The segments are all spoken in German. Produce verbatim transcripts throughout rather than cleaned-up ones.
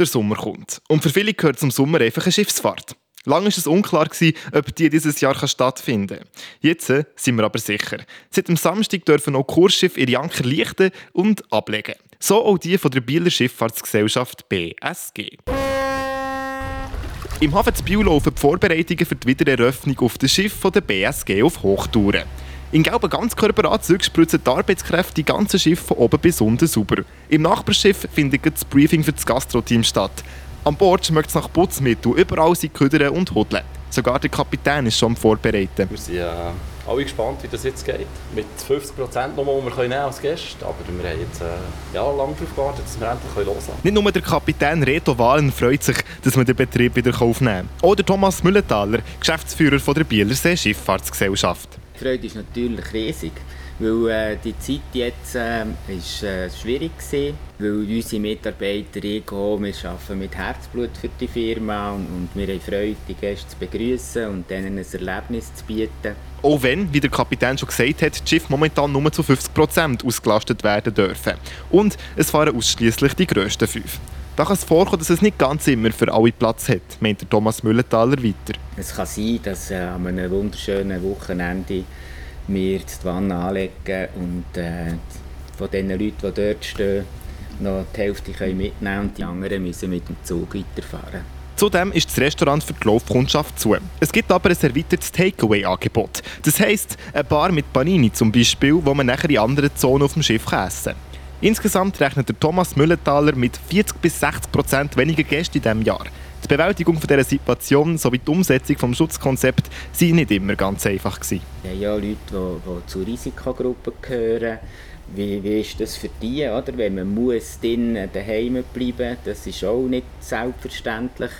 Der Sommer kommt. Und für viele gehört zum Sommer einfach eine Schiffsfahrt. Lange war es unklar, ob die dieses Jahr stattfinden kann. Jetzt sind wir aber sicher. Seit dem Samstag dürfen auch Kursschiffe ihre Anker lichten und ablegen. So auch die von der Bieler Schifffahrtsgesellschaft B S G. Im Hafen zu Biel laufen die Vorbereitungen für die Wiedereröffnung auf dem Schiff von der B S G auf Hochtouren. In gelben Ganzkörperanzügen spritzen die Arbeitskräfte die ganze Schiff von oben bis unten sauber. Im Nachbarschiff findet das Briefing für das Gastro-Team statt. An Bord schmeckt es nach Putzmittel, überall sind Ködern und Hudeln. Sogar der Kapitän ist schon am Vorbereiten. Wir sind äh, alle gespannt, wie das jetzt geht. Mit fünfzig Prozent noch, die wir nehmen als Gäste. Aber wir haben jetzt äh, jahrelang darauf gewartet, dass wir endlich hören können. Nicht nur der Kapitän Reto Wahlen freut sich, dass man den Betrieb wieder aufnehmen kann. Auch der Thomas Müllenthaler, Geschäftsführer von der Bieler Seeschifffahrtsgesellschaft. Die Freude ist natürlich riesig, weil äh, die Zeit jetzt äh, ist, äh, schwierig war, weil unsere Mitarbeiter eingehen, wir arbeiten mit Herzblut für die Firma und, und wir haben Freude, die Gäste zu begrüßen und ihnen ein Erlebnis zu bieten. Auch wenn, wie der Kapitän schon gesagt hat, die Schiffe momentan nur zu fünfzig Prozent ausgelastet werden dürfen. Und es fahren ausschließlich die grössten fünf. Da kann es vorkommen, dass es nicht ganz immer für alle Platz hat, meint Thomas Müllenthaler weiter. Es kann sein, dass äh, an einem wunderschönen Wochenende wir die Wanne anlegen und äh, von den Leuten, die dort stehen, noch die Hälfte können mitnehmen und die anderen müssen mit dem Zug weiterfahren. Zudem ist das Restaurant für die Laufkundschaft zu. Es gibt aber ein erweitertes Takeaway-Angebot. Das heisst, eine Bar mit Panini zum Beispiel, wo man nachher in anderen Zonen auf dem Schiff essen kann. Insgesamt rechnet der Thomas Müllenthaler mit vierzig bis sechzig Prozent weniger Gäste in diesem Jahr. Die Bewältigung dieser Situation sowie die Umsetzung des Schutzkonzepts waren nicht immer ganz einfach. Wir haben ja Leute, die, die zur Risikogruppe gehören. Wie, wie ist das für die, oder? Wenn man muss daheim bleiben, das ist auch nicht selbstverständlich.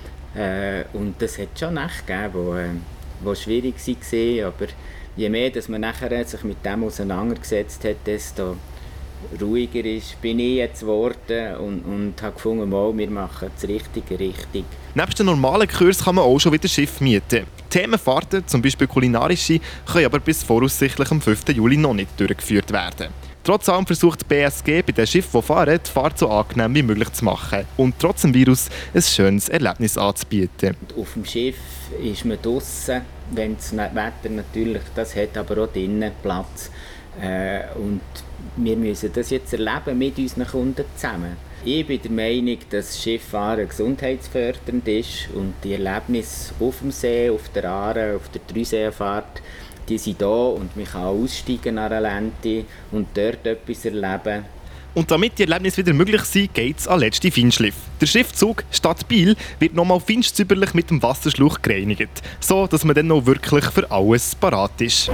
Äh, und das hat schon Nächte gegeben, die, die schwierig waren. Aber je mehr dass man nachher sich mit dem auseinandergesetzt hat, desto ruhiger ist, bin ich jetzt geworden und, und habe gefunden, mal, wir machen das Richtige richtig. Neben den normalen Kursen kann man auch schon wieder Schiff mieten. Themenfahrten, zum Beispiel kulinarische, können aber bis voraussichtlich am fünften Juli noch nicht durchgeführt werden. Trotz allem versucht die B S G bei den Schiffen, die fahren, die Fahrt so angenehm wie möglich zu machen und trotz dem Virus ein schönes Erlebnis anzubieten. Und auf dem Schiff ist man draussen, wenn das Wetter natürlich das hat, aber auch drinnen Platz. Äh, und wir müssen das jetzt erleben mit unseren Kunden zusammen. Ich bin der Meinung, dass Schifffahren gesundheitsfördernd ist und die Erlebnisse auf dem See, auf der Aare, auf der Dreiseenfahrt, die sind da und man kann aussteigen an der Lente und dort etwas erleben. Und damit die Erlebnisse wieder möglich sind, geht es an den letzten Feinschliff. Der Schiffzug Stadt Biel wird nochmal feinsäuberlich mit dem Wasserschlauch gereinigt, so dass man dann noch wirklich für alles parat ist.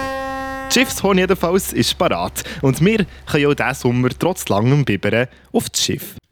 Das Schiffshorn jedenfalls ist parat und wir können auch diesen Sommer trotz langem Bibbern auf das Schiff.